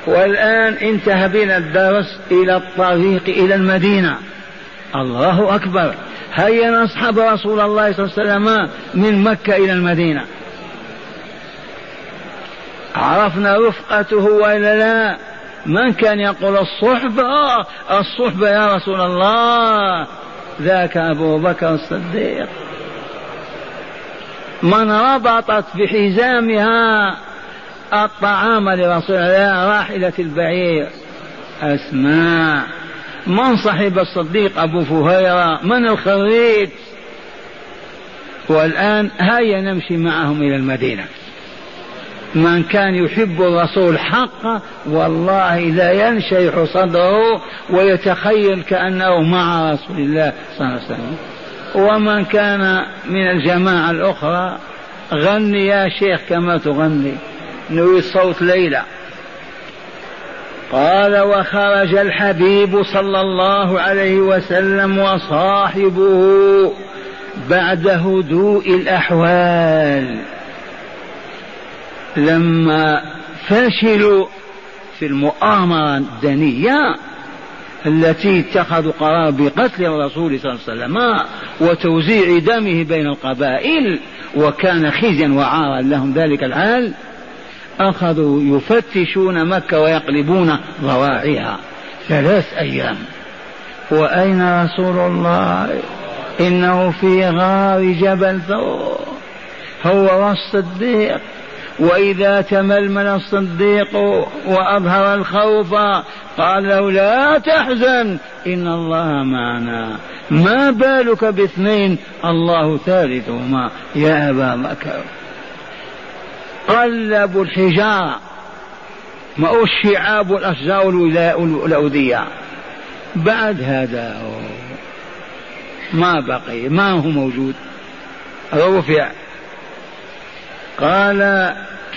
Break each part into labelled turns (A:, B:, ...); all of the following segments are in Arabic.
A: والآن انتهى بنا الدرس إلى الطريق إلى المدينة. الله أكبر، هيا نصحب رسول الله صلى الله عليه وسلم من مكة إلى المدينة. عرفنا رفقته وإلا لا؟ من كان يقول الصحبة الصحبة يا رسول الله؟ ذاك أبو بكر الصديق. من ربطت بحزامها الطعام لرسول الله راحلة البعير أسماء. من صاحب الصديق أبو فهيرة، من الخريج. والآن هيا نمشي معهم إلى المدينة. من كان يحب الرسول حقا والله لا ينشرح صدره ويتخيل كأنه مع رسول الله صلى الله عليه وسلم. ومن كان من الجماعة الأخرى غني يا شيخ كما تغني، نريد صوت ليلى. قال وخرج الحبيب صلى الله عليه وسلم وصاحبه بعد هدوء الأحوال لما فشلوا في المؤامرة الدنية التي اتخذوا قرار بقتل الرسول صلى الله عليه وسلم وتوزيع دمه بين القبائل، وكان خزيا وعارا لهم ذلك الحال. أخذوا يفتشون مكة ويقلبون ضواعيها 3 أيام. وأين رسول الله؟ إنه في غار جبل ثور هو والصديق. وإذا تململ الصديق وأظهر الخوف قال له لا تحزن إن الله معنا، ما بالك باثنين الله ثالثهما يا أبا بكر. قلبوا الحجارة، ما هو الشعاب والأشجار والأودية. بعد هذا ما بقي، ما هو موجود، رفع. قال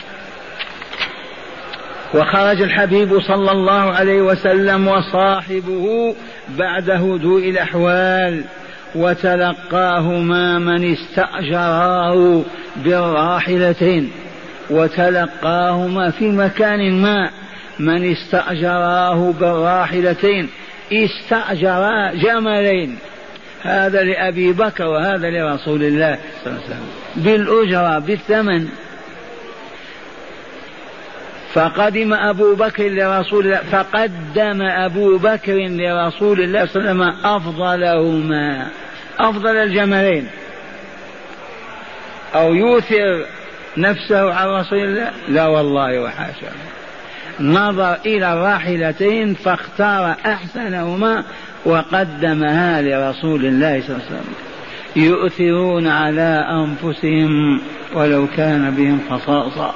A: وخرج الحبيب صلى الله عليه وسلم وصاحبه بعد هدوء الأحوال وتلقاهما من استأجراه بالراحلتين. وتلقاهما في مكان ما من استأجراه بالراحلتين، استأجرا جملين، هذا لأبي بكر وهذا لرسول الله صلى الله عليه وسلم بالأجرة بالثمن. فقدم أبو بكر لرسول الله، فقدم أبو بكر لرسول الله صلى الله عليه وسلم أفضلهما، أفضل الجملين. أو يؤثر نفسه على رسول الله؟ لا والله وحاشا. نظر إلى الراحلتين فاختار أحسنهما وقدمها لرسول الله صلى الله عليه وسلم. يؤثرون على أنفسهم ولو كان بهم خصاصة.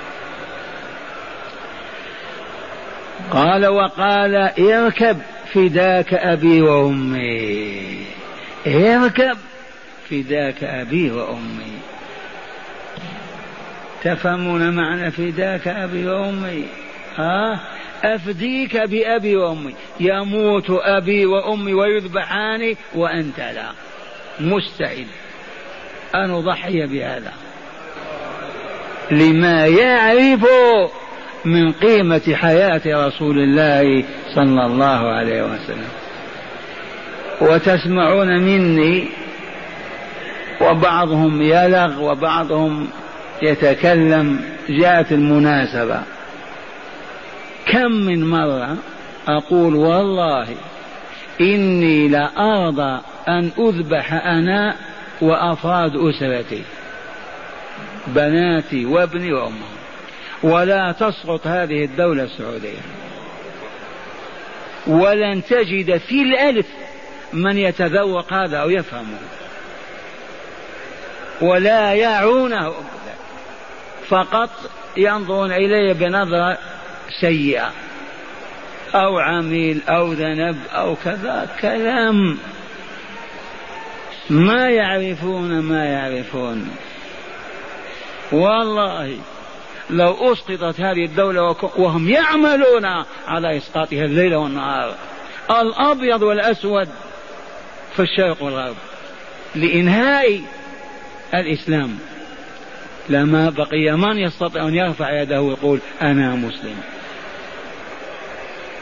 A: قال وقال اركب فداك أبي وأمي، اركب فداك أبي وأمي. تفهمون معنى فداك أبي وأمي؟ أفديك بأبي وأمي، يموت أبي وأمي ويذبحان وأنت لا، مستعد أن أضحي بهذا لما يعرف من قيمة حياة رسول الله صلى الله عليه وسلم. وتسمعون مني وبعضهم يلغ وبعضهم يتكلم، جاءت المناسبة. كم من مرة أقول والله إني لأرضى أن أذبح أنا وأفراد أسرتي، بناتي وابني وأمي، ولا تسقط هذه الدولة السعودية، ولن تجد في الألف من يتذوق هذا أو يفهمه ولا يعونه، فقط ينظرون إليه بنظرة سيئة أو عميل أو ذنب أو كذا، كلام ما يعرفون. والله لو أسقطت هذه الدولة وهم يعملون على إسقاطها الليل والنهار، الأبيض والأسود في الشرق والغرب، لإنهاء الإسلام، لما بقي من يستطيع أن يرفع يده ويقول أنا مسلم.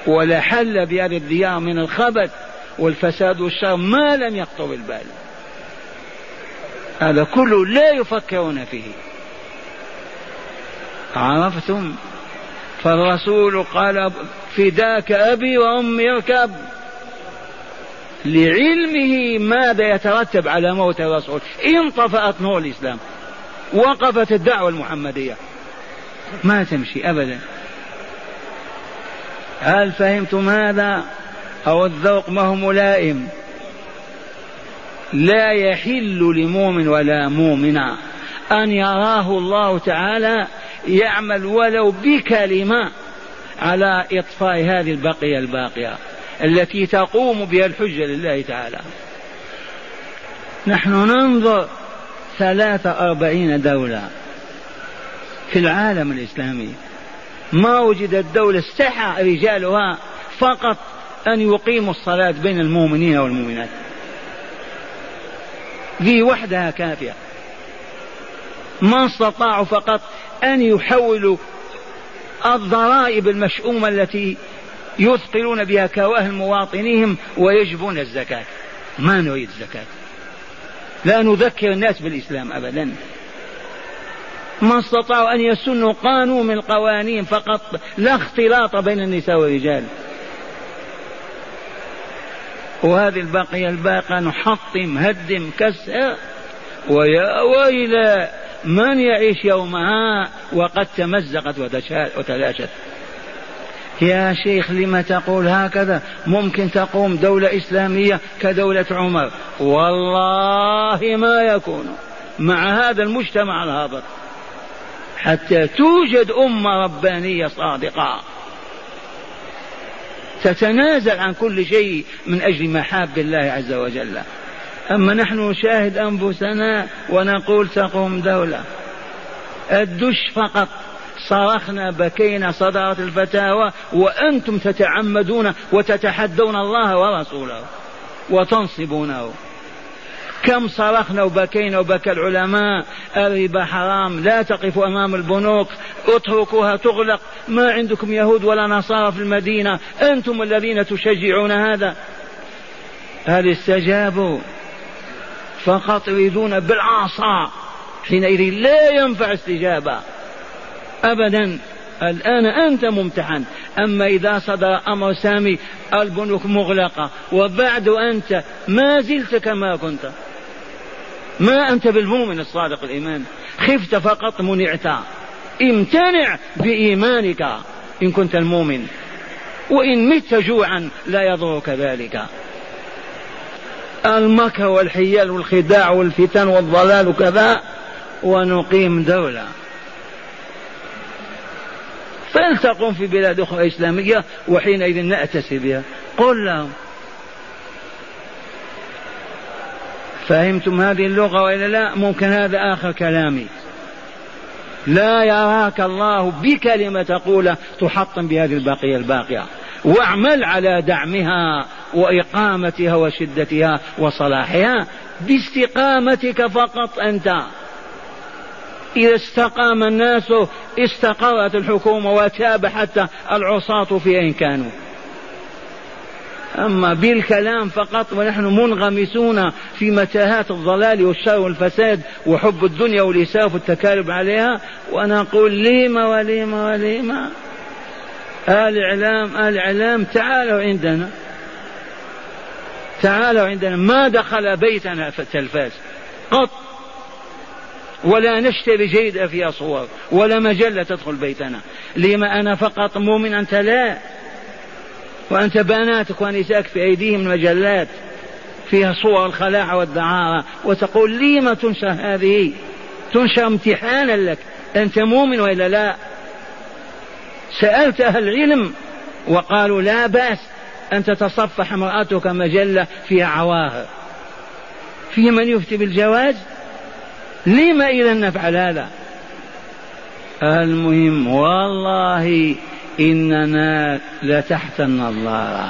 A: ولا حل بهذه الديار من الخبث والفساد والشر ما لم يخطر بالبال. هذا كله لا يفكرون فيه. عرفتم؟ فالرسول قال فداك أبي وأمي اركب، لعلمه ماذا يترتب على موت الرسول. انطفأت نور الإسلام، وقفت الدعوة المحمدية، ما تمشي أبدا. هل فهمتم هذا؟ أو الذوق ما هو ملائم؟ لا يحل لمؤمن ولا مؤمنة أن يراه الله تعالى يعمل ولو بكلمة على إطفاء هذه البقية الباقية التي تقوم بها الحجة لله تعالى. نحن ننظر 43 دولة في العالم الإسلامي، ما وجدت دولة استحى رجالها فقط أن يقيموا الصلاة بين المؤمنين والمؤمنات، ذي وحدها كافية. ما استطاعوا فقط أن يحولوا الضرائب المشؤومة التي يثقلون بها كواهل مواطنيهم ويجبون الزكاة. ما نريد الزكاة، لا نذكر الناس بالإسلام أبدا. ما استطاعوا أن يسنوا قانون من القوانين فقط، لا اختلاط بين النساء والرجال. وهذه البقية الباقية نحطم هدم كسر، ويا ويل من يعيش يومها وقد تمزقت وتلاشت. يا شيخ لما تقول هكذا؟ ممكن تقوم دولة إسلامية كدولة عمر، والله ما يكون مع هذا المجتمع الهابط حتى توجد أمة ربانية صادقة تتنازل عن كل شيء من أجل محاب الله عز وجل. أما نحن نشاهد أنفسنا ونقول تقوم دولة. الدش فقط صرخنا بكينا صدرت الفتاوى وأنتم تتعمدون وتتحدون الله ورسوله وتنصبونه. كم صرخنا وبكينا وبكى العلماء الربا حرام، لا تقفوا أمام البنوك، اتركوها تغلق، ما عندكم يهود ولا نصارى في المدينة، أنتم الذين تشجعون هذا. هل استجابوا؟ فقط يريدون بالعصا، حينئذ لا ينفع استجابة أبدا. الآن أنت ممتحن. أما إذا صدر أمر سامي البنوك مغلقة وبعد أنت ما زلت كما كنت، ما أنت بالمؤمن الصادق الإيمان، خفت فقط منعت. امتنع بإيمانك إن كنت المؤمن، وإن مت جوعا لا يضرك ذلك. المكر والحيل والخداع والفتن والضلال وكذا، ونقيم دولة. فلتقم في بلاد أخرى إسلامية وحينئذ نأتسي بها. قل لهم فهمتم هذه اللغة وإلا لا؟ ممكن هذا آخر كلامي. لا يراك الله بكلمة تقول تحطم بهذه البقية الباقية، واعمل على دعمها وإقامتها وشدتها وصلاحها باستقامتك فقط أنت. إذا استقام الناس استقرت الحكومة وتاب حتى العصاة في أين كانوا. أما بالكلام فقط ونحن منغمسون في متاهات الضلال والشر والفساد وحب الدنيا والإسراف والتكالب عليها، ونقول لما ولما ولما. الإعلام تعالوا عندنا، تعالوا عندنا. ما دخل بيتنا في التلفاز قط، ولا نشتري جيدة فيها صور، ولا مجلة تدخل بيتنا. لما أنا فقط مؤمن أنت لا، وأنت بناتك ونساك في أيديهم مجلات فيها صور الخلاعة والدعارة، وتقول لي ما تنشر هذه؟ تنشر امتحانا لك، أنت مؤمن وإلا لا؟ سألت أهل العلم وقالوا لا بأس أن تتصفح امرأتك مجلة فيها عواهر. في من يفتي بالجواز؟ لما إذا نفعل هذا؟ المهم والله إننا لتحت النظارة،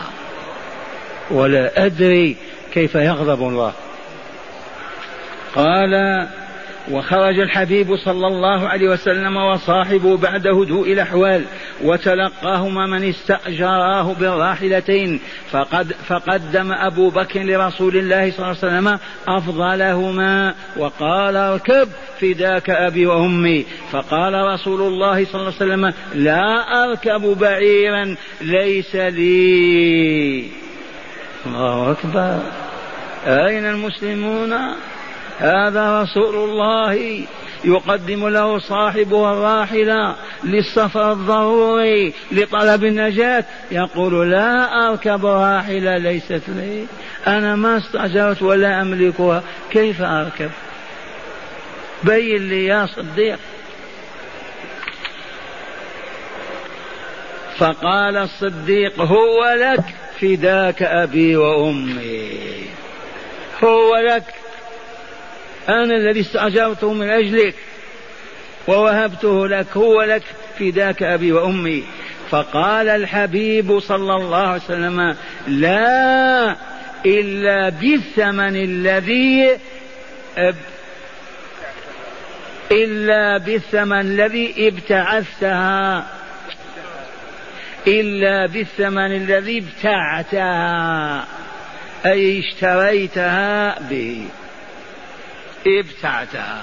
A: ولا أدري كيف يغضب الله. قال وخرج الحبيب صلى الله عليه وسلم وصاحبه بعد هدوء الأحوال، وتلقاهما من استأجراه بالراحلتين، فقدم أبو بكر لرسول الله صلى الله عليه وسلم أفضلهما وقال اركب فداك أبي وأمي. فقال رسول الله صلى الله عليه وسلم لا أركب بعيرا ليس لي. الله أكبر. أين المسلمون؟ هذا رسول الله يقدم له صاحبه الراحلة للسفر الضروري لطلب النجاة، يقول لا أركب راحلة ليست لي، أنا ما استأجرت ولا أملكها، كيف أركب؟ بين لي يا صديق. فقال الصديق هو لك فداك أبي وأمي، هو لك، أنا الذي استأجرته من أجلك ووهبته لك، هو لك فداك أبي وأمي. فقال الحبيب صلى الله عليه وسلم لا إلا بالثمن الذي ابتعثتها، إلا بالثمن الذي ابتعتها، أي اشتريتها به، ابتعتها.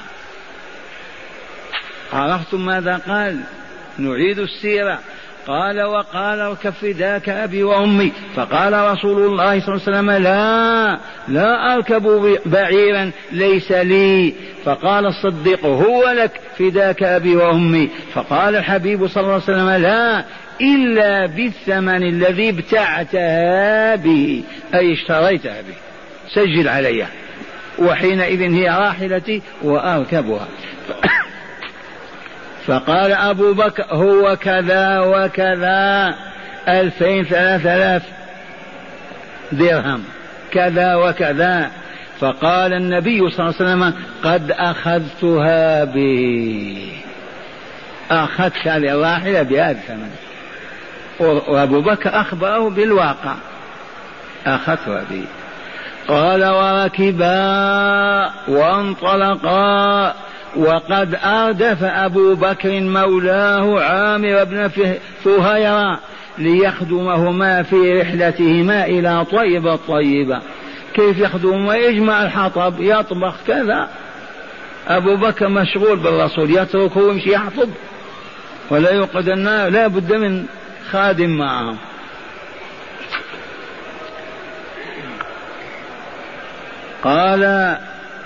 A: عرفتم ماذا قال؟ نعيد السيرة. قال وقال اركب فداك أبي وأمي. فقال رسول الله صلى الله عليه وسلم لا أركب بعيرا ليس لي. فقال الصديق هو لك فداك أبي وأمي. فقال الحبيب صلى الله عليه وسلم لا إلا بالثمن الذي ابتعتها به، أي اشتريتها به، سجل عليها، وحينئذ هي راحلتي وأركبها. فقال أبو بكر هو كذا وكذا، 2000-3000 درهم كذا وكذا. فقال النبي صلى الله عليه وسلم قد أخذتها به، أخذت هذه الراحلة بهذا الثمن. وأبو بكر أخبره بالواقع، أخذتها به. قال وركبا وانطلقا، وقد أردف أبو بكر مولاه عامر بن فهيرة ليخدمهما في رحلتهما إلى طيبة. كيف يخدمهما؟ يجمع الحطب، يطبخ كذا. أبو بكر مشغول بالرسول، يتركه ويمشي يحطب ولا يوقد النار، لا بد من خادم معهم. قال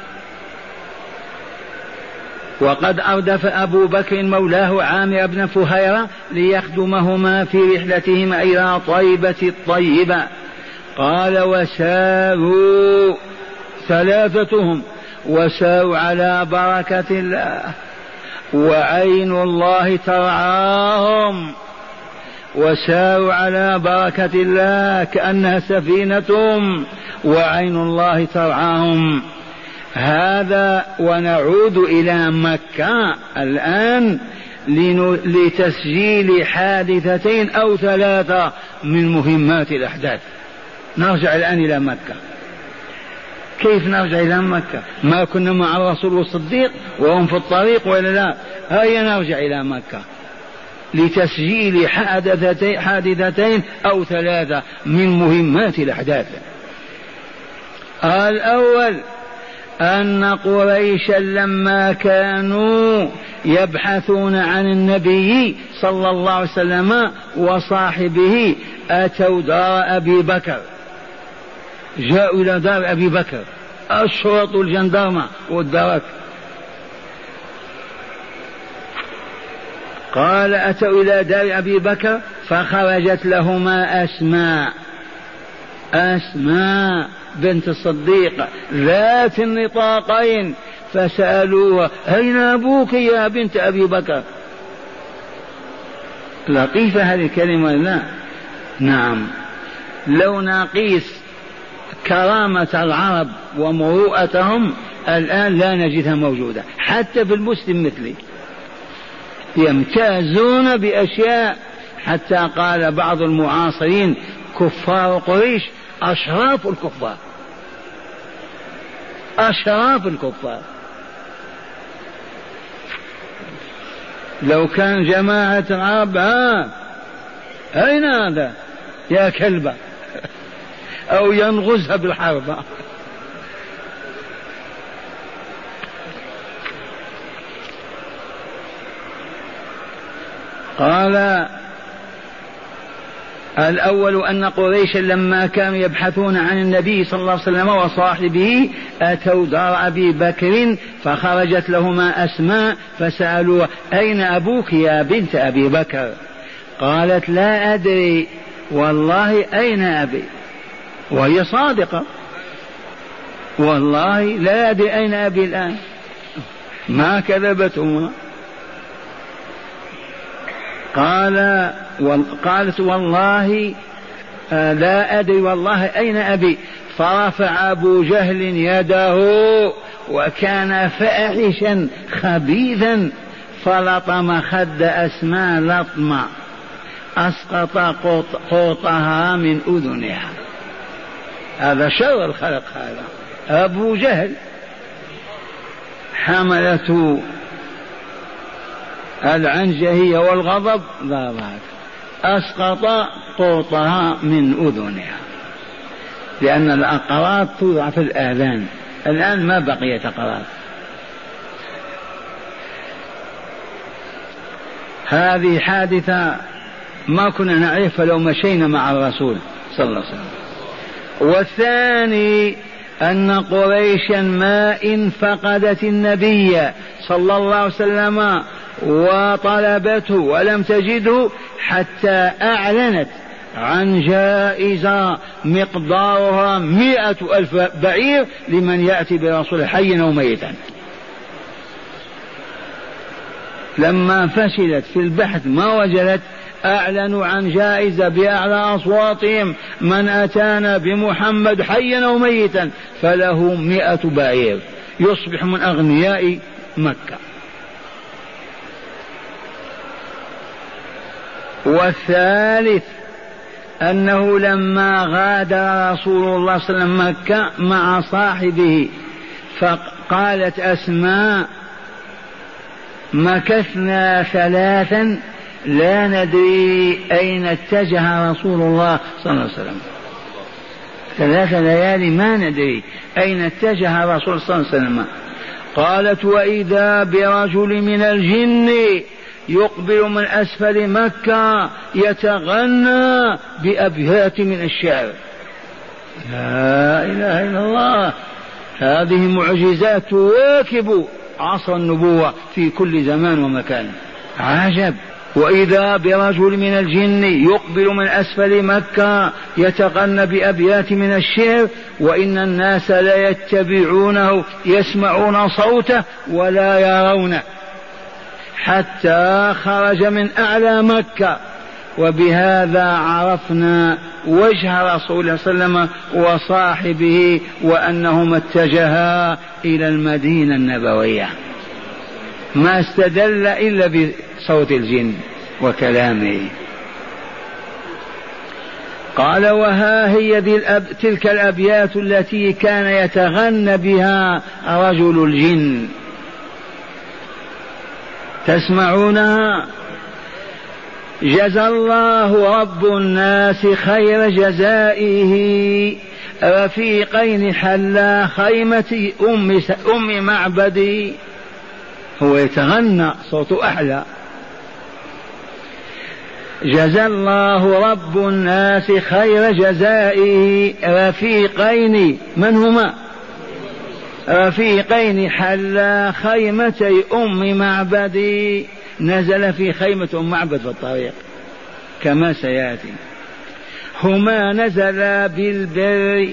A: وقد أردف أبو بكر مولاه عامر بن فهيرة ليخدمهما في رحلتهما إلى طيبة. قال وساروا ثلاثتهم، وساروا على بركة الله وعين الله ترعاهم، وساروا على بركة الله كأنها سفينتهم وعين الله ترعاهم. هذا ونعود إلى مكة الآن لتسجيل حادثتين أو 3 من مهمات الأحداث. نرجع الآن إلى مكة. كيف نرجع إلى مكة؟ ما كنا مع الرسول والصديق وهم في الطريق ولا لا؟ هيا نرجع إلى مكة لتسجيل حادثتين أو 3 من مهمات الأحداث. الأول أن قريشا لما كانوا يبحثون عن النبي صلى الله عليه وسلم وصاحبه أتوا دار أبي بكر، جاءوا إلى دار أبي بكر، الشرط والجندارمة والدرك. قال أتوا إلى دار أبي بكر فخرجت لهما أسماء بنت الصديق ذات النطاقين، فسألوها أين أبوك يا بنت أبي بكر؟ لطيفة هذه الكلمة. لا نعم، لو نقيس كرامة العرب ومروءتهم الآن لا نجدها موجودة، حتى في المسلم مثلي يمتازون بأشياء، حتى قال بعض المعاصرين كفار قريش أشراف الكفار، أشراف الكفار. لو كان جماعة عرب أين هذا يا كلبة أو ينغزها بالحرب. قال الأول أن قريشا لما كانوا يبحثون عن النبي صلى الله عليه وسلم وصاحبه أتوا دار أبي بكر فخرجت لهما أسماء فسألوا أين أبوك يا بنت أبي بكر؟ قالت لا أدري والله أين أبي، وهي صادقة والله لا أدري أين أبي الآن، ما كذبتهما. قالت والله لا أدري والله أين أبي. فرفع أبو جهل يده وكان فاحشا خبيثا فلطم خد أسماء لطمة أسقط قوطها من أذنها. هذا شر الخلق، هذا أبو جهل. حملته العنجهية والغضب ضربت أسقط قوطها من أذنها، لأن الأقراط توضع في الآذان، الآن ما بقيت أقراط. هذه حادثة ما كنا نعرفها لو مشينا مع الرسول صلى الله عليه وسلم. والثاني أن قريشا ما إن فقدت النبي صلى الله عليه وسلم وطلبته ولم تجده حتى أعلنت عن جائزة مقدارها 100,000 بعير لمن يأتي برسول حيا أو ميتا. لما فشلت في البحث ما وجدت، أعلنوا عن جائزة بأعلى أصواتهم: من أتانا بمحمد حيا أو ميتا فله 100 بعير، يصبح من أغنياء مكة. والثالث أنه لما غادر رسول الله صلى الله عليه وسلم مكة مع صاحبه فقالت أسماء: مكثنا 3 لا ندري أين اتجه رسول الله صلى الله عليه وسلم، 3 ليالي ما ندري أين اتجه رسول صلى الله عليه وسلم. قالت: وإذا برجل من الجن يقبل من أسفل مكة يتغنى بأبيات من الشعر. لا إله إلا الله، هذه معجزات تواكب عصر النبوة في كل زمان ومكان. عجب! وإذا برجل من الجن يقبل من أسفل مكة يتغنى بأبيات من الشعر وإن الناس لا يتبعونه يسمعون صوته ولا يرونه حتى خرج من أعلى مكة. وبهذا عرفنا وجه رسول الله صلى الله عليه وسلم وصاحبه وأنهما اتجها إلى المدينة النبوية، ما استدل إلا بصوت الجن وكلامه. قال: وها هي تلك الأبيات التي كان يتغنى بها رجل الجن، تسمعونها: جزى الله رب الناس خير جزائه رفيقين حلا خيمة أم معبدي. هو يتغنى صوته أحلى. جزى الله رب الناس خير جزائه رفيقين، من هما؟ رفيقين حلا خيمتي أم معبدي. نزل في خيمة أم معبد في الطريق كما سيأتي. هما نزلا بالبر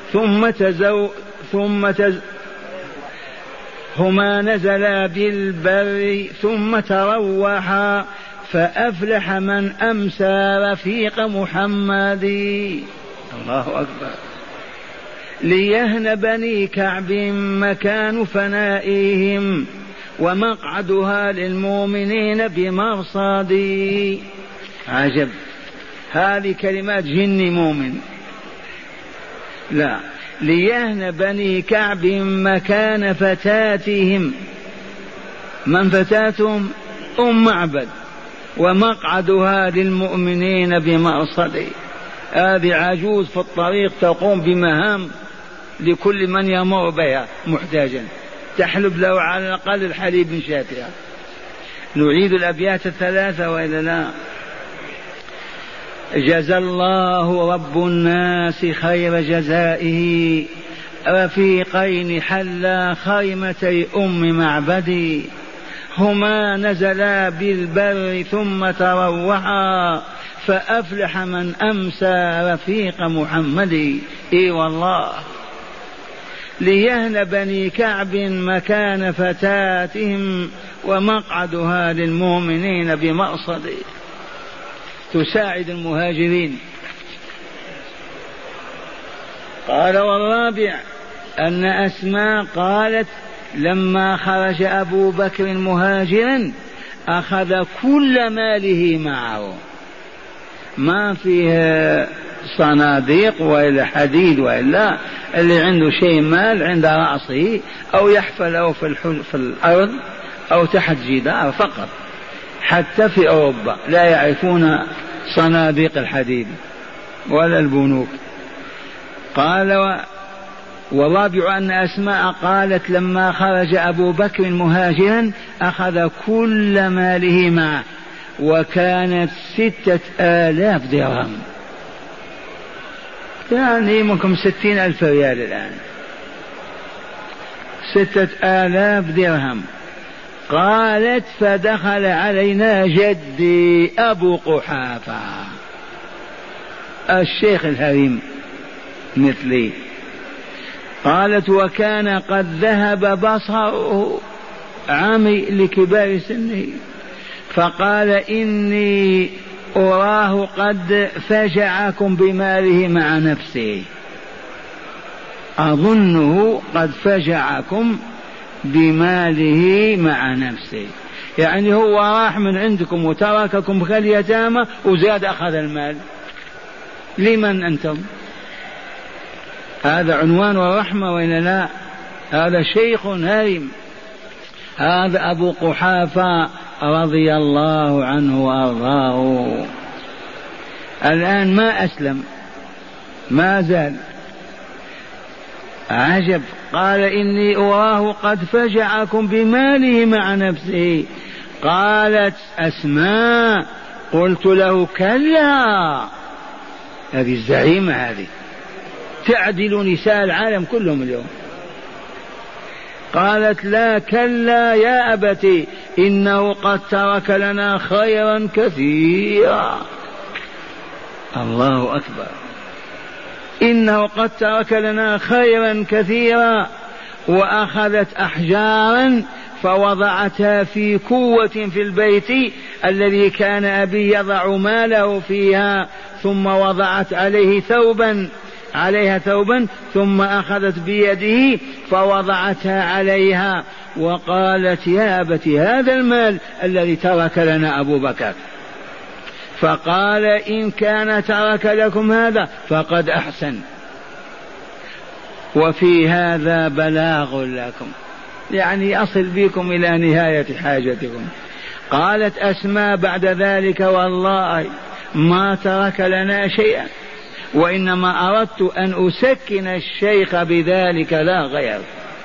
A: هما نزلا بالبر ثم تروحا فأفلح من أمسى رفيق محمد. الله أكبر. ليهن بني كعب مكان فنائهم ومقعدها للمؤمنين بمرصاد. عجب! هذه كلمات جن مؤمن. لا، ليهن بني كعب مكان فتاتهم. من فتاتهم؟ معبد، ومقعدها للمؤمنين بمرصد. هذه عجوز في الطريق تقوم بمهام لكل من يمر بها محتاجا، تحلب له على الأقل الحليب من شاتها. نعيد الأبيات الثلاثة وإلا لا؟ جزى الله رب الناس خير جزائه رفيقين حلا خيمتي معبدي، هما نزلا بالبر ثم تروعا فأفلح من أمسى رفيق محمد. إي والله ليهن بني كعب مكان فتاتهم ومقعدها للمؤمنين بمرصد. تساعد المهاجرين. قال والرابع أن أسماء قالت لما خرج أبو بكر مهاجرا أخذ كل ماله معه، ما فيه صناديق وإلا حديد وإلا، اللي عنده شيء مال عند رأسه أو يحفله في الأرض أو تحت جدار فقط. حتى في أوروبا لا يعرفون صناديق الحديد ولا البنوك. قال والرابع أن أسماء قالت لما خرج أبو بكر مهاجرا أخذ كل ماله معه، وكانت 6,000 درهم، يعني يمكن 60,000 ريال الآن، 6,000 درهم. قالت فدخل علينا جدي أبو قحافة الشيخ الهريم مثلي. قالت وكان قد ذهب بصره، عمي لكبار سنه، فقال إني أراه قد فجعكم بماله مع نفسه، أظنه قد فجعكم بماله مع نفسه، يعني هو راح من عندكم وترككم كاليتامى وزاد أخذ المال. لمن أنتم؟ هذا عنوان الرحمة وإلا لا؟ هذا شيخ هرم، هذا أبو قحافة رضي الله عنه وأرضاه. الآن ما أسلم، ما زال. عجب. قال إني أراه قد فجعكم بماله مع نفسه. قالت أسماء قلت له كلا، هذه الزعيمة هذه تعدل نساء العالم كلهم اليوم. قالت لا كلا يا أبتي إنه قد ترك لنا خيرا كثيرا. الله أكبر. إنه قد ترك لنا خيرا كثيرا. وأخذت أحجارا فوضعتها في كوة في البيت الذي كان أبي يضع ماله فيها، ثم وضعت عليها ثوبا ثم أخذت بيده فوضعتها عليها، وقالت يا أبت هذا المال الذي ترك لنا أبو بكر. فقال إن كان ترك لكم هذا فقد أحسن، وفي هذا بلاغ لكم، يعني أصل بكم إلى نهاية حاجتكم. قالت أسماء بعد ذلك والله ما ترك لنا شيئا، وإنما أردت أن أسكن الشيخ بذلك لا غير.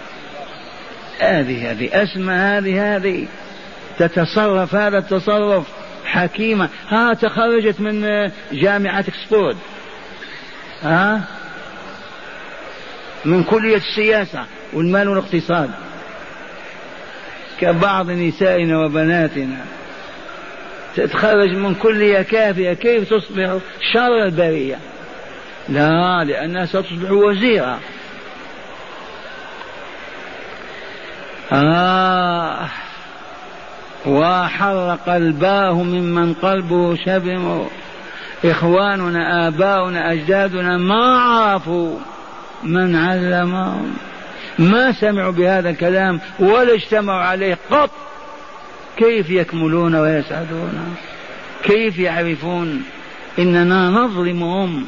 A: هذه أسماء هذه تتصرف هذا التصرف حكيمة. تخرجت من جامعة اكسفورد، من كلية السياسة والمال والاقتصاد، كبعض نسائنا وبناتنا تتخرج من كلية كافية، كيف تصبح شر البرية؟ لا، لأنها ستصبح وزيرة. وحر قلباه ممن قلبه شبم. إخواننا آباؤنا أجدادنا ما عرفوا من علمهم، ما سمعوا بهذا الكلام ولا اجتمعوا عليه قط. كيف يكملون ويسعدون؟ كيف يعرفون؟ إننا نظلمهم.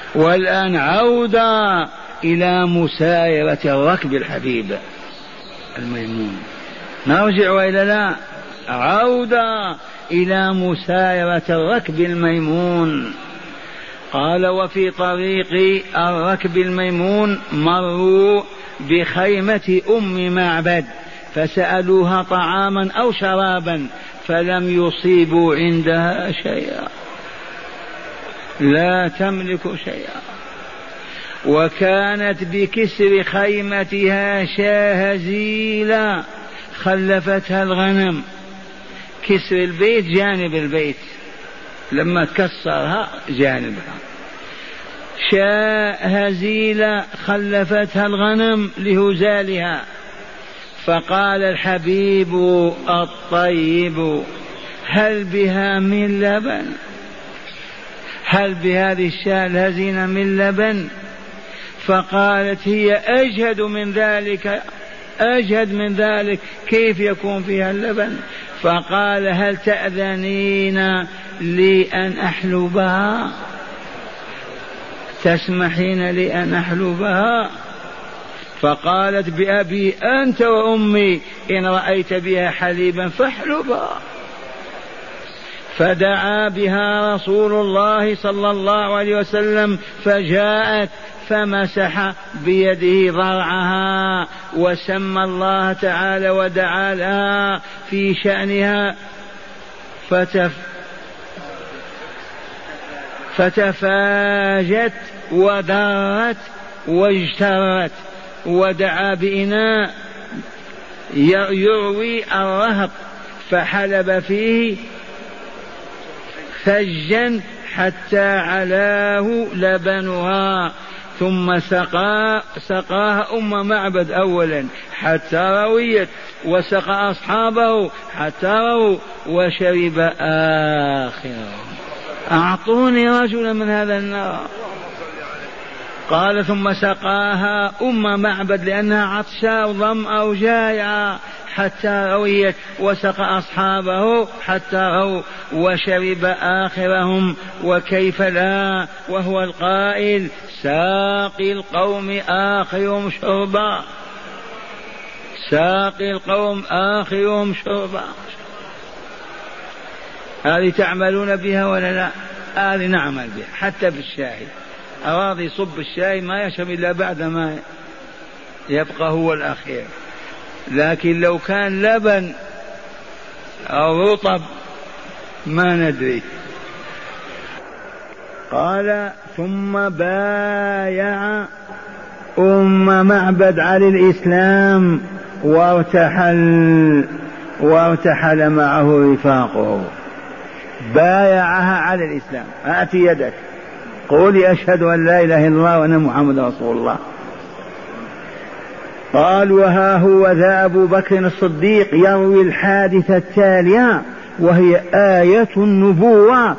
A: والآن عودة إلى مسايرة الركب الحبيب. الميمون. نرجع وإلى لا عودة إلى مسايرة الركب الميمون. قال وفي طريق الركب الميمون مروا بخيمة أم معبد فسألوها طعاما أو شرابا فلم يصيبوا عندها شيئا، لا تملك شيئا. وكانت بكسر خيمتها شاة هزيلة خلفتها الغنم. كسر البيت جانب البيت، لما كسرها جانبها. شاة هزيلة خلفتها الغنم لهزالها. فقال الحبيب الطيب هل بها من لبن؟ هل بهذه الشاة الهزيلة من لبن؟ فقالت هي أجهد من ذلك، أجهد من ذلك، كيف يكون فيها اللبن؟ فقال هل تأذنين لي أن أحلبها؟ تسمحين لي أن أحلبها؟ فقالت بأبي أنت وأمي إن رأيت بها حليبا فاحلبها. فدعا بها رسول الله صلى الله عليه وسلم فجاءت فمسح بيده ضرعها وسمى الله تعالى ودعا لها في شأنها فتفاجت ودارت واجترت. ودعا بإناء يروي الرهط فحلب فيه ثجا حتى علاه لبنها، ثم سقاها أم معبد أولا حتى رويت، وسقى أصحابه حتى رووا، وشرب آخرهم. أعطوني رجلا من هذا النار. قال ثم سقاها أم معبد لأنها عطشة وظمأ وجائعة حتى رويت، وسقى أصحابه حتى رووا، وشرب آخرهم. وكيف لا وهو القائل ساقي القوم آخرهم شربا، ساقي القوم آخرهم شربا. هذه تعملون بها ولا لا؟ هذه نعمل بها حتى في الشاي. أراضي صب الشاي ما يشرب إلا بعد ما يبقى هو الأخير، لكن لو كان لبن أو رطب ما ندري. قال ثم بايع أم معبد على الإسلام وارتحل معه رفاقه. بايعها على الإسلام. آتي يدك قولي أشهد أن لا إله إلا الله وأن محمد رسول الله. قال وها هو ذا أبو بكر الصديق يروي الحادثة التالية وهي آية النبوة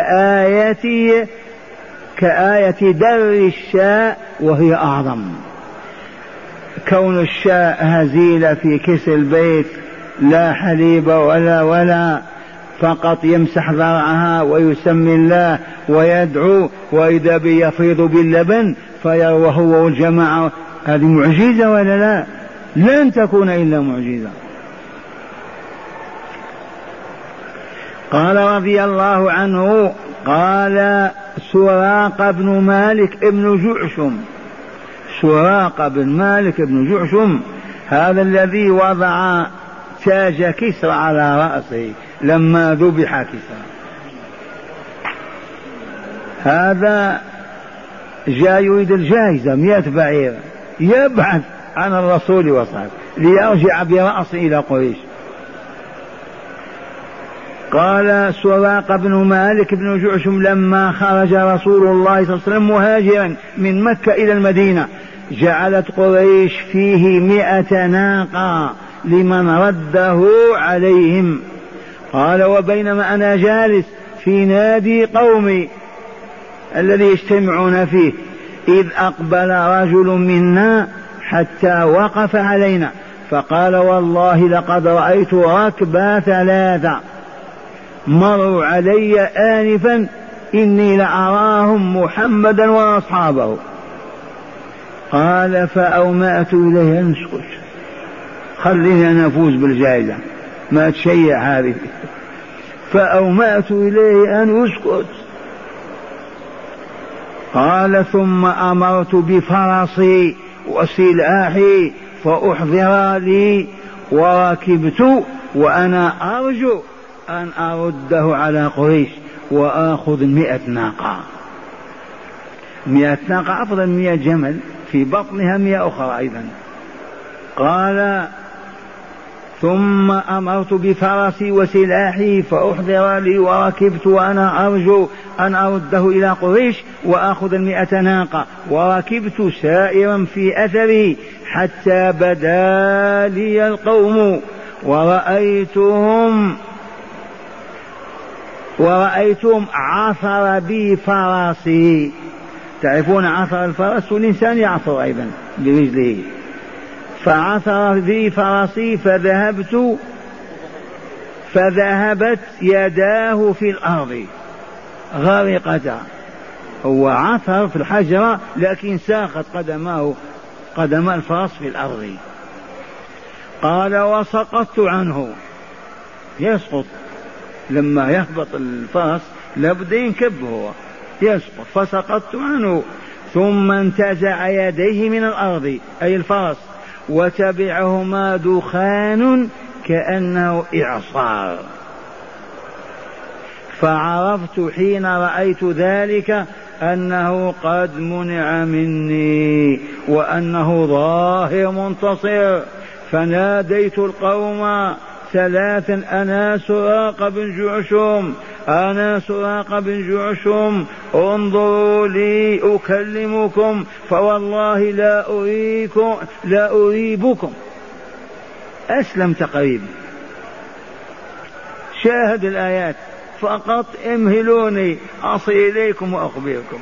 A: كآية در الشاء، وهي أعظم. كون الشاء هزيلة في كسر البيت لا حليب ولا فقط يمسح ذرعها ويسمي الله ويدعو، وإذا يفيض باللبن فيروى هو والجماعة. هذه معجزة ولا لا؟ لن تكون إلا معجزة. قال رضي الله عنه قال سراق بن مالك ابن جعشم، سراق بن مالك ابن جعشم هذا الذي وضع تاج كسرى على رأسه لما ذبح كسرى، هذا جاء يريد الجائزة 100 بعير، يبحث عن الرسول وصحبه ليرجع برأسه إلى قريش. قال سراق بن مالك بن جعشم لما خرج رسول الله صلى الله عليه وسلم مهاجرا من مكة إلى المدينة جعلت قريش فيه 100 ناقة لمن رده عليهم. قال وبينما أنا جالس في نادي قومي الذي يجتمعون فيه إذ أقبل رجل منا حتى وقف علينا فقال والله لقد رأيت ركبا 3 مروا علي آنفا إني لأراهم محمدا وأصحابه. قال فأومأت إليه أن اسكت، خلينا نفوز بالجائزة ما تشيع هذه. فأومأت إليه أن يسكت. قال ثم أمرت بفرسي وسلاحي فأحضر لي وركبت وأنا أرجو أن أرده على قريش وآخذ 100 ناقة. 100 ناقة أفضل 100 جمل، في بطنها 100 أخرى أيضا. قال ثم أمرت بفرسي وسلاحي فأحضر لي وركبت وأنا أرجو أن أرده إلى قريش وآخذ 100 ناقة، وركبت سائرا في أثري حتى بدا لي القوم ورأيتهم عثر بي فرسي. تعرفون عثر الفرس والإنسان يعثر أيضا برجله. فعثر بي فرسي فذهبت يداه في الأرض غرقتا. هو عثر في الحجرة لكن ساقت قدم الفرس في الأرض. قال وسقطت عنه، يسقط لما يهبط الفرس لابد ينكب هو يسقط، فسقطت عنه. ثم انتزع يديه من الأرض أي الفرس وتبعهما دخان كأنه إعصار. فعرفت حين رأيت ذلك أنه قد منع مني وأنه ظاهر منتصر. فناديت القوم 3 أنا سراق بن جعشم انظروا لي أكلمكم فوالله لا أريبكم. أسلم تقريبا، شاهد الآيات، فقط امهلوني أصل إليكم وأخبركم.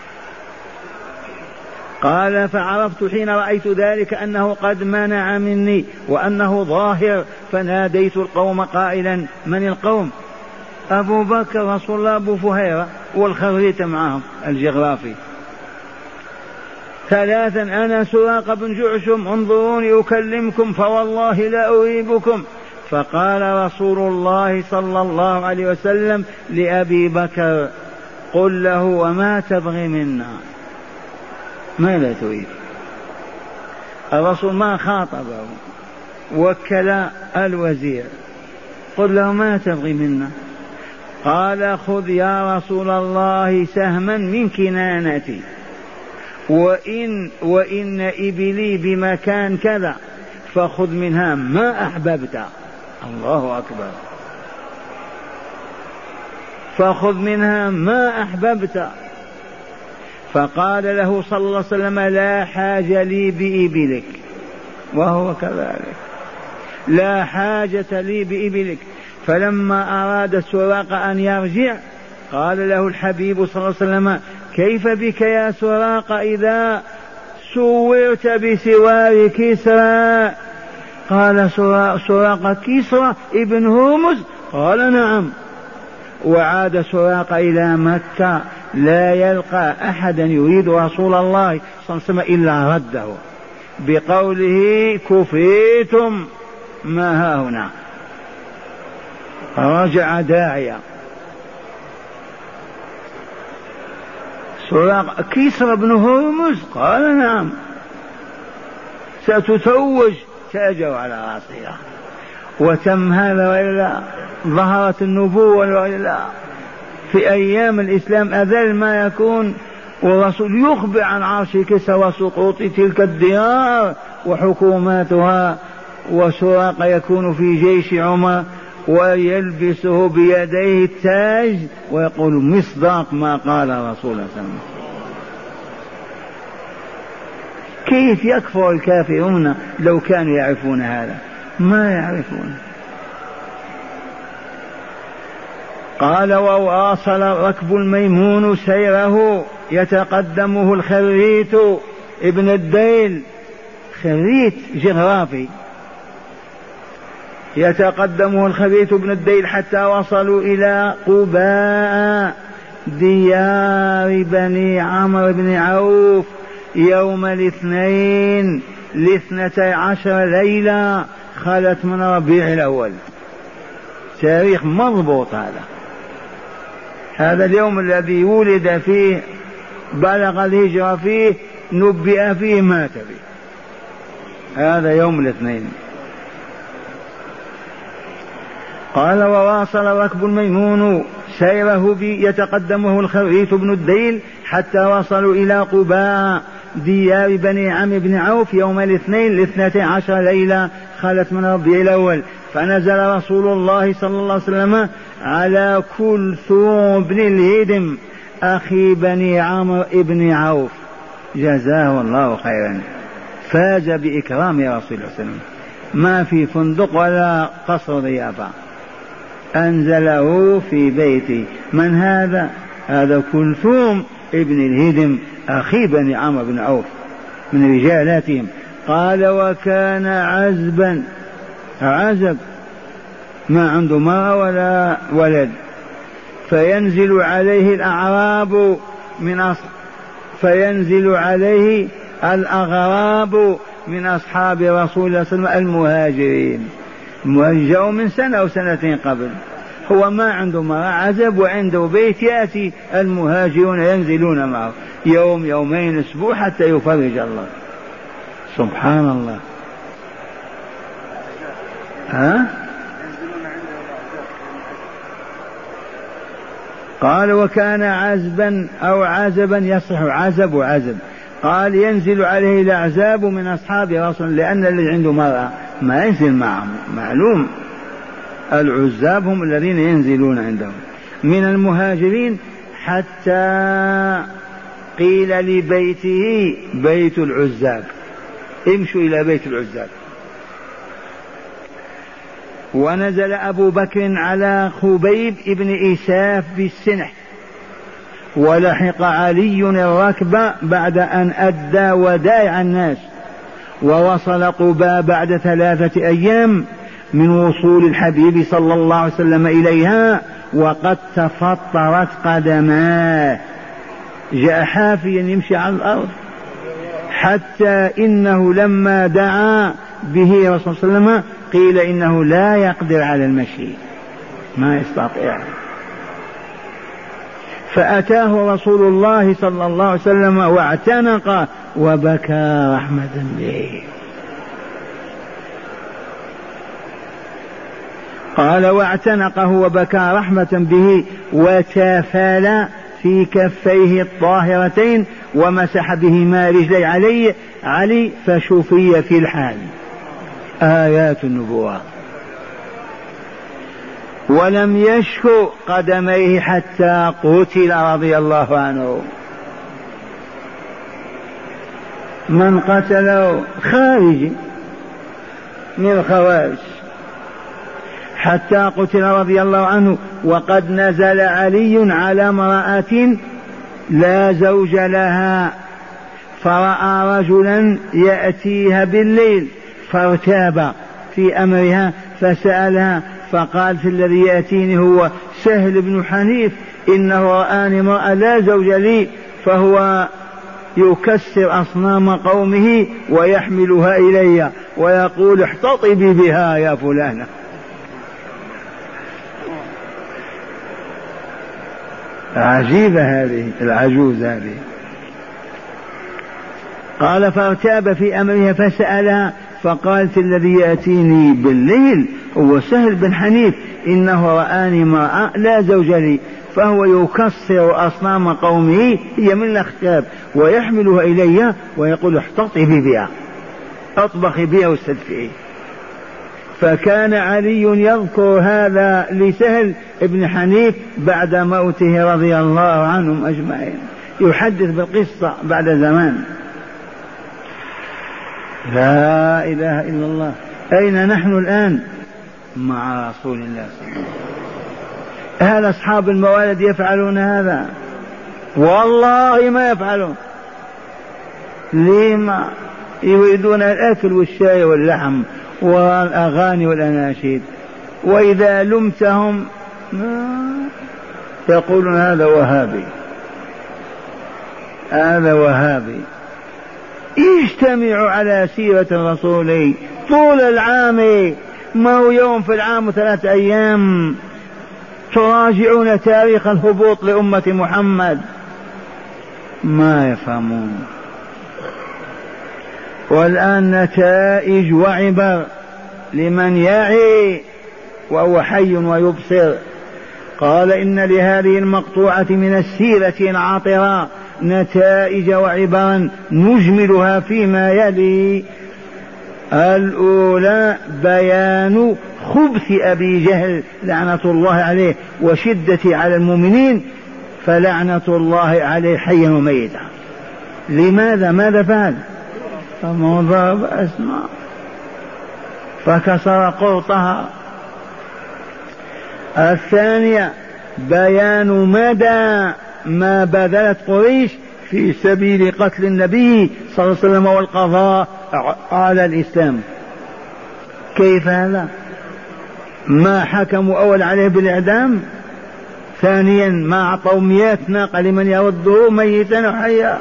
A: قال فعرفت حين رأيت ذلك أنه قد منع مني وأنه ظاهر. فناديت القوم قائلا، من القوم؟ أبو بكر رسول الله، أبو فهيرة والخريط معهم الجغرافي. 3 أنا سراق بن جعشم انظروني أكلمكم فوالله لا أريبكم. فقال رسول الله صلى الله عليه وسلم لأبي بكر قل له وما تبغي منا؟ ماذا تريد؟ الرسول ما خاطبه، وكل الوزير، قل له ما تبغي منا؟ قال خذ يا رسول الله سهما من كنانتي وإن إبلي بمكان كذا فخذ منها ما أحببت. الله أكبر. فخذ منها ما أحببت. فقال له صلى الله عليه وسلم لا حاجة لي بإبلك، وهو كذلك لا حاجة لي بإبلك. فلما أراد سراقة أن يرجع قال له الحبيب صلى الله عليه وسلم كيف بك يا سراقة إذا سورت بسوار كسرى؟ قال سراقة كسرى ابن هرمز؟ قال نعم. وعاد سراقة إلى مكة لا يلقى أحدا يريد رسول الله صلى الله عليه وسلم إلا رده بقوله كفيتم ما ها هنا. رجع داعيا. سراقة كسرى بن هرمز؟ قال نعم. ستتوج تاجه على راسها. وتم هذا وإلا ظهرت النبوة وإلا في أيام الإسلام أذل ما يكون، والرسول يخبر عن عرش كسرى وسقوط تلك الديار وحكوماتها. وسراقة يكون في جيش عمر ويلبسه بيديه التاج ويقول مصداق ما قال رسول الله صلى الله عليه وسلم. كيف يكفر الكافرون لو كانوا يعرفون هذا؟ ما يعرفون. قال وواصل الركب الميمون سيره يتقدمه الخريت ابن الديل، خريت جغرافي، يتقدمه الخريت ابن الديل حتى وصلوا إلى قباء ديار بني عمرو بن عوف يوم الاثنين 12 ليلة خلت من ربيع الأول، تاريخ مضبوط. هذا اليوم الذي ولد فيه، بلغ الهجرة فيه، نبئ فيه، مات فيه، هذا يوم الاثنين. قال وواصل ركب الميمون سيره يتقدمه الخريت بن الديل حتى وصلوا إلى قباء ديار بني عم بن عوف يوم الاثنين 12 ليلة خلت من ربيع الأول. فنزل رسول الله صلى الله عليه وسلم على كلثوم بن الهدم أخي بني عمرو بن عوف، جزاه الله خيرا، فاز بإكرام رسول الله صلى الله عليه وسلم، ما في فندق ولا قصر ضيافة، أنزله في بيتي. من هذا؟ هذا كلثوم ابن الهدم أخي بني عمرو بن عوف من رجالاتهم. قال وكان عزبا، عزب ما عنده مرأة ولا ولد، فينزل عليه الأعراب فينزل عليه الأغراب من أصحاب رسول الله صلى الله عليه وسلم المهاجرين، جاءوا من سنة أو سنتين قبل، هو ما عنده مرأة، عزب وعنده بيت، يأتي المهاجرون ينزلون معه يوم يومين أسبوع حتى يفرج الله. سبحان الله. قال وكان عزبا أو عزبا، يصح عزب وعزب. قال ينزل عليه الأعزاب من أصحاب رسول، لأن الذي عنده مرأة ما ينزل معهم، معلوم العزاب هم الذين ينزلون عندهم من المهاجرين، حتى قيل لبيته بيت العزاب، امشوا إلى بيت العزاب. ونزل أبو بكر على خبيب ابن إساف بالسنح، ولحق علي الركب بعد أن أدى ودائع الناس، ووصل قباء بعد 3 أيام من وصول الحبيب صلى الله عليه وسلم إليها، وقد تفطرت قدماه، جاء حافيا يمشي على الأرض، حتى إنه لما دعا به رسول الله صلى الله عليه وسلم قيل إنه لا يقدر على المشي، ما يستطيع. فأتاه رسول الله صلى الله عليه وسلم واعتنق وبكى رحمة به. قال واعتنقه وبكى رحمة به، وتافل في كفيه الطاهرتين ومسح بهما رجلي علي فشفي في الحال. آيات النبوة. ولم يشكو قدميه حتى قتل رضي الله عنه. من قتله؟ خارجي من الخوارج، حتى قتل رضي الله عنه. وقد نزل علي على امرأة لا زوج لها، فرأى رجلا يأتيها بالليل فارتاب في أمرها، فسألها فقالت الذي يأتيني هو سهل بن حنيف، إنه رآني امرأة لا زوج لي، فهو يكسر أصنام قومه ويحملها إلي ويقول احتطبي بها يا فلانة. عجيبة هذه العجوز هذه. قال فارتاب في أمرها فسألها فقالت الذي يأتيني بالليل هو سهل بن حنيف، إنه رآني امرأة لا زوج لي، فهو يكسر أصنام قومه، هي من الأخشاب، ويحملها إلي ويقول احتطبي بها، اطبخي بها واستدفئي. فكان علي يذكر هذا لسهل بن حنيف بعد موته رضي الله عنهم أجمعين، يحدث بالقصة بعد زمان. لا إله إلا الله. أين نحن الآن؟ مع رسول الله صلى الله عليه وسلم. هل أصحاب الموالد يفعلون هذا؟ والله ما يفعلون. لما؟ يريدون الأكل والشاي واللحم والأغاني والأناشيد، وإذا لمتهم يقولون هذا وهابي، هذا وهابي. اجتمعوا على سيرة الرسول طول العام، ما هو يوم في العام 3 أيام. تراجعون تاريخ الهبوط لأمة محمد، ما يفهمون. والآن نتائج وعبر لمن يعي وهو حي ويبصر. قال إن لهذه المقطوعة من السيرة العاطرة نتائج وعبرا نجملها فيما يلي. الأولى بيان خبث أبي جهل لعنة الله عليه وشدة على المؤمنين، فلعنة الله عليه حيا وميتا. لماذا؟ ماذا فعل؟ ضرب أسماء فكسر قرطها. الثانية بيان مدى ما بذلت قريش في سبيل قتل النبي صلى الله عليه وسلم والقضاء على الإسلام. كيف هذا؟ ما حكموا أول عليه بالإعدام، ثانيا ما أعطوا 100 ناقة لمن يرده ميتا وحيا.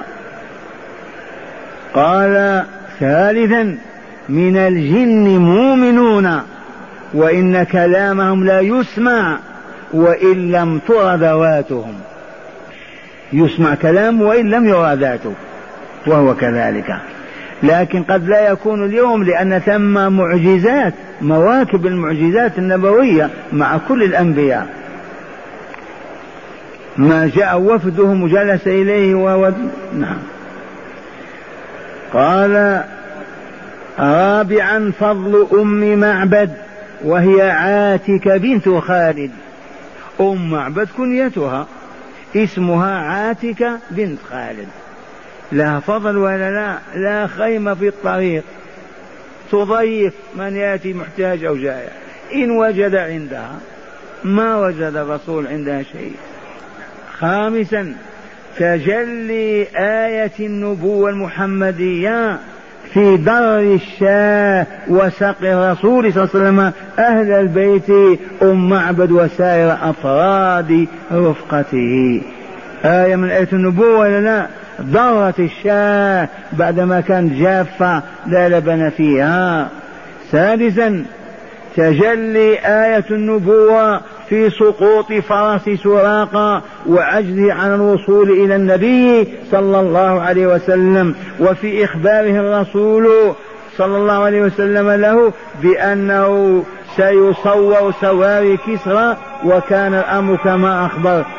A: قال ثالثا من الجن مؤمنون وإن كلامهم لا يسمع وإن لم تر ذواتهم. يسمع كلام وإن لم يرى ذاته، وهو كذلك. لكن قد لا يكون اليوم، لأن ثم معجزات، مواكب المعجزات النبوية مع كل الأنبياء. ما جاء وفدهم وجلس إليه نعم. قال رابعا فضل أم معبد وهي عاتكة بنت خالد. أم معبد كنيتها، اسمها عاتكة بنت خالد. لا فضل ولا لا خيمة في الطريق تضيف من يأتي محتاج أو جائع. إن وجد عندها، ما وجد الرسول عندها شيء. خامسا تجلي آية النبوة المحمدية في در الشاه وسقي الرسول صلى الله عليه وسلم أهل البيت أم معبد وسائر أفراد رفقته. آية من آية النبوة ولا لا؟ ضرت الشاه بعدما كانت جافة لا لبن فيها. سادسا تجلي آية النبوة في سقوط فرس سراقة وعجزه عن الوصول إلى النبي صلى الله عليه وسلم، وفي إخباره الرسول صلى الله عليه وسلم له بأنه سيصور سواري كسرى، وكان الأمر كما أخبر